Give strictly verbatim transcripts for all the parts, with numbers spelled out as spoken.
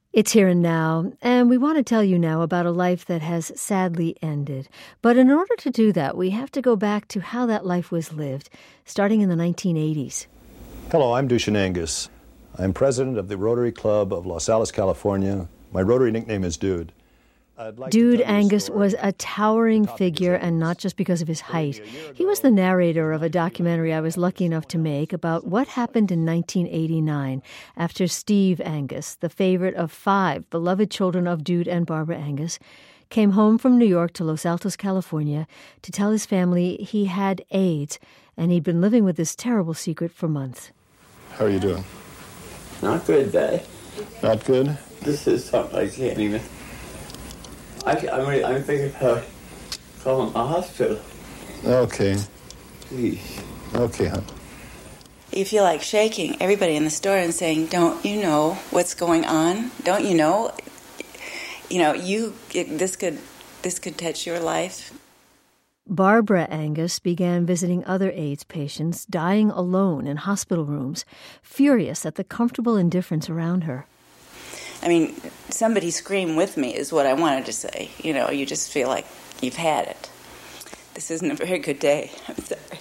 It's here and now, and we want to tell you now about a life that has sadly ended. But in order to do that, we have to go back to how that life was lived, starting in the nineteen eighties. Hello, I'm Dushan Angus. I'm president of the Rotary Club of Los Alamos, California. My Rotary nickname is Dude. Like Dude Angus was a towering figure, and not just because of his height. He was the narrator of a documentary I was lucky enough to make about what happened in nineteen eighty-nine after Steve Angus, the favorite of five beloved children of Dude and Barbara Angus, came home from New York to Los Altos, California, to tell his family he had AIDS, and he'd been living with this terrible secret for months. How are you doing? Not good, Dad. Not good? This is something I can't even... I, I mean, I'm thinking about calling a hospital. Okay. Please. Okay, hon. You feel like shaking everybody in the store and saying, don't you know what's going on? Don't you know? You know, you it, this could this could touch your life. Barbara Angus began visiting other AIDS patients, dying alone in hospital rooms, furious at the comfortable indifference around her. I mean, somebody scream with me is what I wanted to say. You know, you just feel like you've had it. This isn't a very good day. I'm sorry.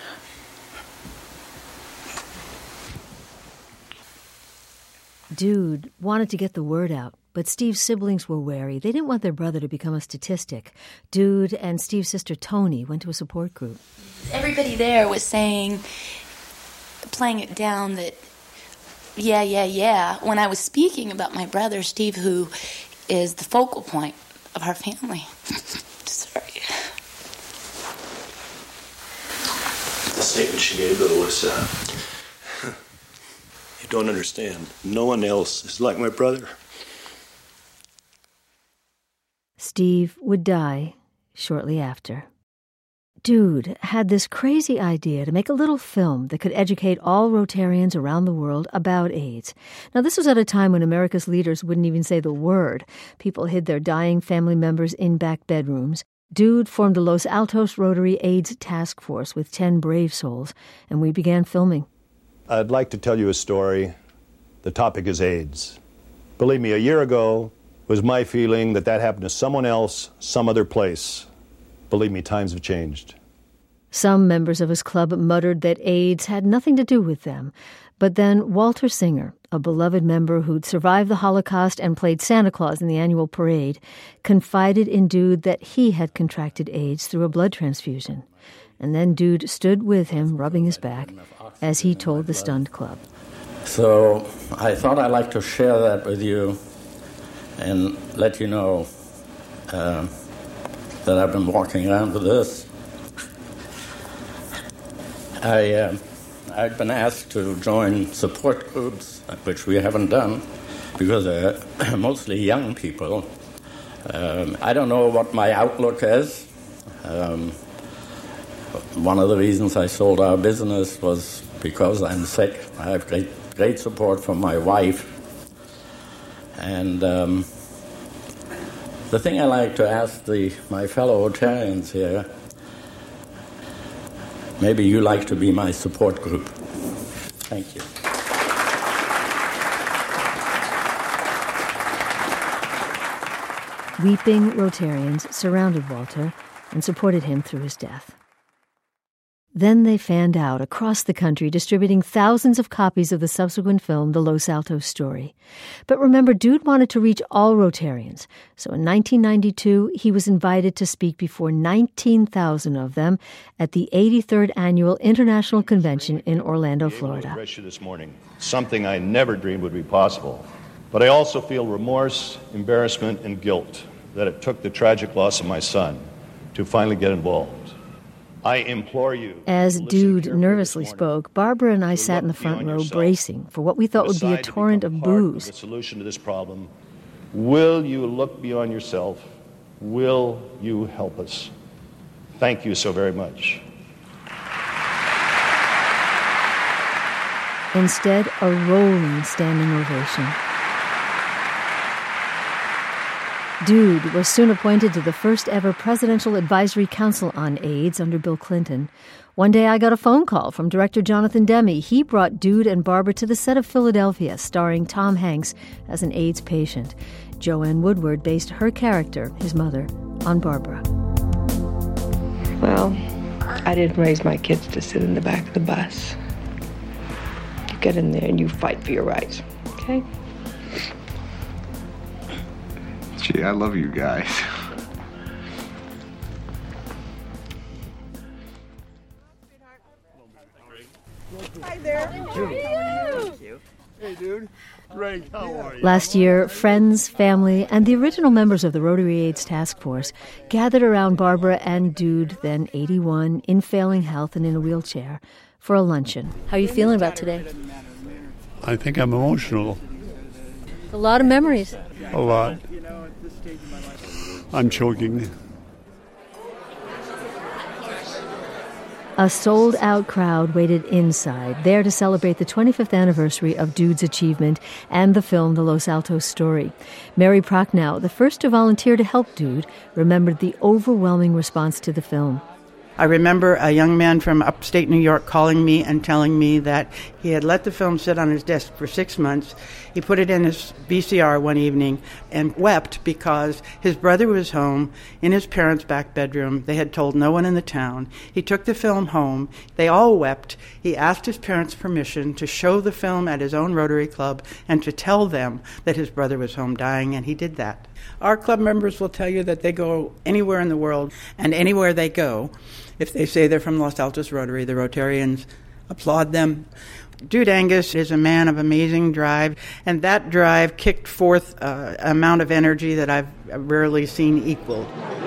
Dude wanted to get the word out, but Steve's siblings were wary. They didn't want their brother to become a statistic. Dude and Steve's sister Toni went to a support group. Everybody there was saying, playing it down that, yeah, yeah, yeah, when I was speaking about my brother, Steve, who is the focal point of our family. Sorry. The statement she gave, though, was, uh, you don't understand. No one else is like my brother. Steve would die shortly after. Dude had this crazy idea to make a little film that could educate all Rotarians around the world about AIDS. Now, this was at a time when America's leaders wouldn't even say the word. People hid their dying family members in back bedrooms. Dude formed the Los Altos Rotary AIDS Task Force with ten brave souls, and we began filming. I'd like to tell you a story. The topic is AIDS. Believe me, a year ago was my feeling that that happened to someone else, some other place. Believe me, times have changed. Some members of his club muttered that AIDS had nothing to do with them. But then Walter Singer, a beloved member who'd survived the Holocaust and played Santa Claus in the annual parade, confided in Dude that he had contracted AIDS through a blood transfusion. And then Dude stood with him, rubbing his back, as he told the stunned club. So I thought I'd like to share that with you and let you know uh, that I've been walking around with this. I, uh, I've been asked to join support groups, which we haven't done, because they're mostly young people. Um, I don't know what my outlook is. Um, one of the reasons I sold our business was because I'm sick. I have great, great support from my wife. And um, the thing I like to ask the, my fellow Rotarians here, maybe you like to be my support group. Thank you. Weeping Rotarians surrounded Walter and supported him through his death. Then they fanned out across the country, distributing thousands of copies of the subsequent film, The Los Altos Story. But remember, Dude wanted to reach all Rotarians. So in nineteen ninety-two, he was invited to speak before nineteen thousand of them at the eighty-third Annual International Convention in Orlando, Florida. Address you this morning, something I never dreamed would be possible. But I also feel remorse, embarrassment, and guilt that it took the tragic loss of my son to finally get involved. I implore you. As Dude nervously spoke, Barbara and I sat in the front row bracing for what we thought would be a torrent of booze. The solution to this problem. Will you look beyond yourself? Will you help us? Thank you so very much. Instead, a rolling standing ovation. Dude was soon appointed to the first ever Presidential Advisory Council on AIDS under Bill Clinton. One day I got a phone call from director Jonathan Demme. He brought Dude and Barbara to the set of Philadelphia, starring Tom Hanks as an AIDS patient. Joanne Woodward based her character, his mother, on Barbara. Well, I didn't raise my kids to sit in the back of the bus. You get in there and you fight for your rights, okay? Gee, I love you guys. Hi there. How are you? Hey, dude. Greg, how are you? Last year, friends, family, and the original members of the Rotary AIDS Task Force gathered around Barbara and Dude, then eighty-one, in failing health and in a wheelchair, for a luncheon. How are you feeling about today? I think I'm emotional. A lot of memories. A lot. I'm choking. A sold-out crowd waited inside, there to celebrate the twenty-fifth anniversary of Dude's achievement and the film The Los Altos Story. Mary Prochnow, the first to volunteer to help Dude, remembered the overwhelming response to the film. I remember a young man from upstate New York calling me and telling me that he had let the film sit on his desk for six months. He put it in his V C R one evening and wept because his brother was home in his parents' back bedroom. They had told no one in the town. He took the film home. They all wept. He asked his parents' permission to show the film at his own Rotary Club and to tell them that his brother was home dying, and he did that. Our club members will tell you that they go anywhere in the world, and anywhere they go, if they say they're from Los Altos Rotary, the Rotarians applaud them. Dude Angus is a man of amazing drive, and that drive kicked forth uh, an amount of energy that I've rarely seen equaled.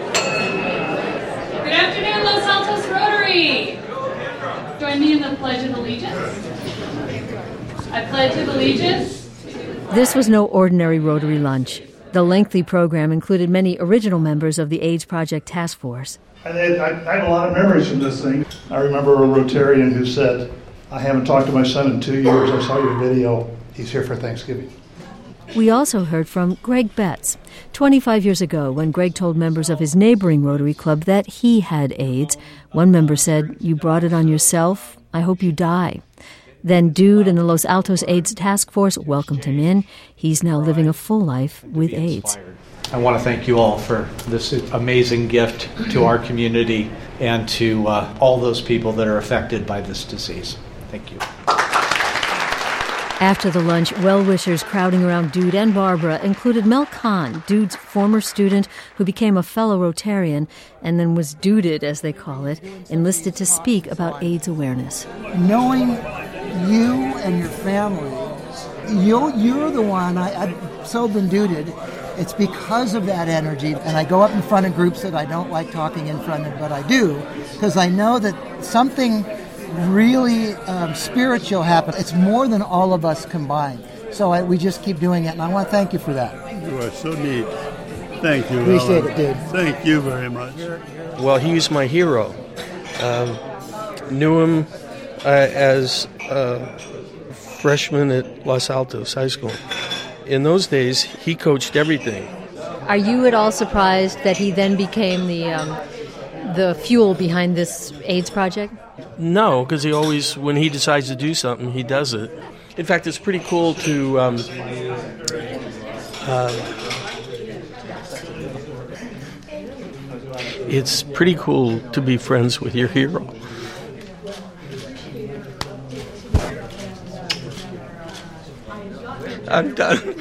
Good afternoon, Los Altos Rotary. Join me in the Pledge of Allegiance. I pledge allegiance. This was no ordinary Rotary lunch. The lengthy program included many original members of the AIDS Project Task Force. I, I, I have a lot of memories from this thing. I remember a Rotarian who said, I haven't talked to my son in two years. I saw your video. He's here for Thanksgiving. We also heard from Greg Betts. twenty-five years ago, when Greg told members of his neighboring Rotary Club that he had AIDS, one member said, "You brought it on yourself. I hope you die." Then Dude and the Los Altos AIDS Task Force welcomed him in. He's now living a full life with AIDS. I want to thank you all for this amazing gift to our community and to uh, all those people that are affected by this disease. Thank you. After the lunch, well-wishers crowding around Dude and Barbara included Mel Kahn, Dude's former student who became a fellow Rotarian and then was duded, as they call it, enlisted to speak about AIDS awareness. Knowing you and your family, you're, you're the one, I, I've so been duded. It's because of that energy, and I go up in front of groups that I don't like talking in front of, but I do, because I know that something really um, spiritual happened. It's more than all of us combined. So I, we just keep doing it, and I want to thank you for that. You are so neat. Thank you, Appreciate Alan. it, dude. Thank you very much. Well, he's my hero. Um, knew him uh, as a freshman at Los Altos High School. In those days, he coached everything. Are you at all surprised that he then became the um, the fuel behind this AIDS project? No, because he always, when he decides to do something, he does it. In fact, it's pretty cool to um, uh, it's pretty cool to be friends with your hero. I'm done.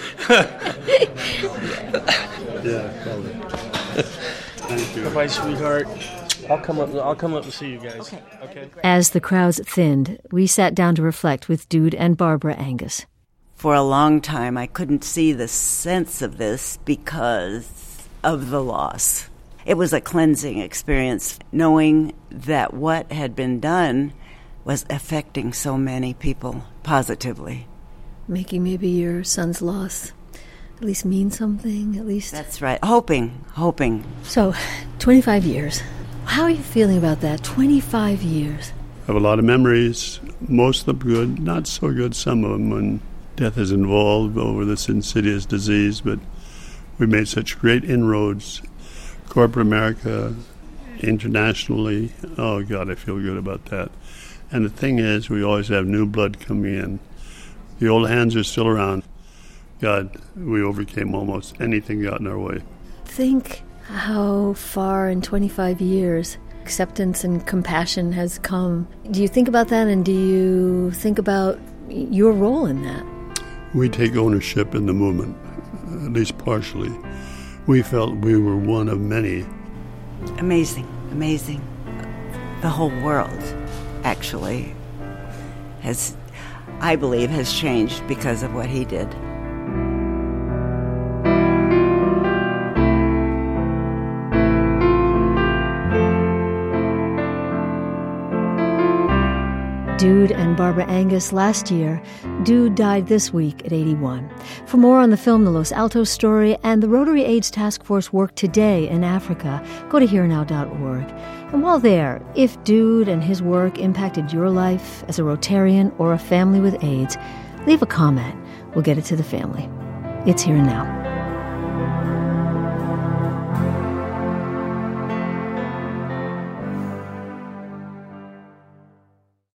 Yeah, probably. Thank you. Bye, sweetheart. I'll come up. I'll come up and see you guys. Okay. Okay. As the crowds thinned, we sat down to reflect with Dude and Barbara Angus. For a long time, I couldn't see the sense of this because of the loss. It was a cleansing experience, knowing that what had been done was affecting so many people positively. Making maybe your son's loss at least mean something, at least. That's right. Hoping, hoping. So, twenty-five years. How are you feeling about that? twenty-five years. I have a lot of memories, most of them good, not so good, some of them when death is involved over this insidious disease, but We made such great inroads, corporate America, internationally. Oh, God, I feel good about that. And the thing is, we always have new blood coming in. The old hands are still around. God, we overcame almost anything got in our way. Think how far in twenty-five years acceptance and compassion has come. Do you think about that, and do you think about your role in that? We take ownership in the movement, at least partially. We felt we were one of many. Amazing, amazing. The whole world, actually, has, I believe, has changed because of what he did. Dude and Barbara Angus last year. Dude died this week at eighty-one. For more on the film The Los Altos Story and the Rotary AIDS Task Force work today in Africa, go to here now dot org. And while there, if Dude and his work impacted your life as a Rotarian or a family with AIDS, leave a comment. We'll get it to the family. It's Here and Now.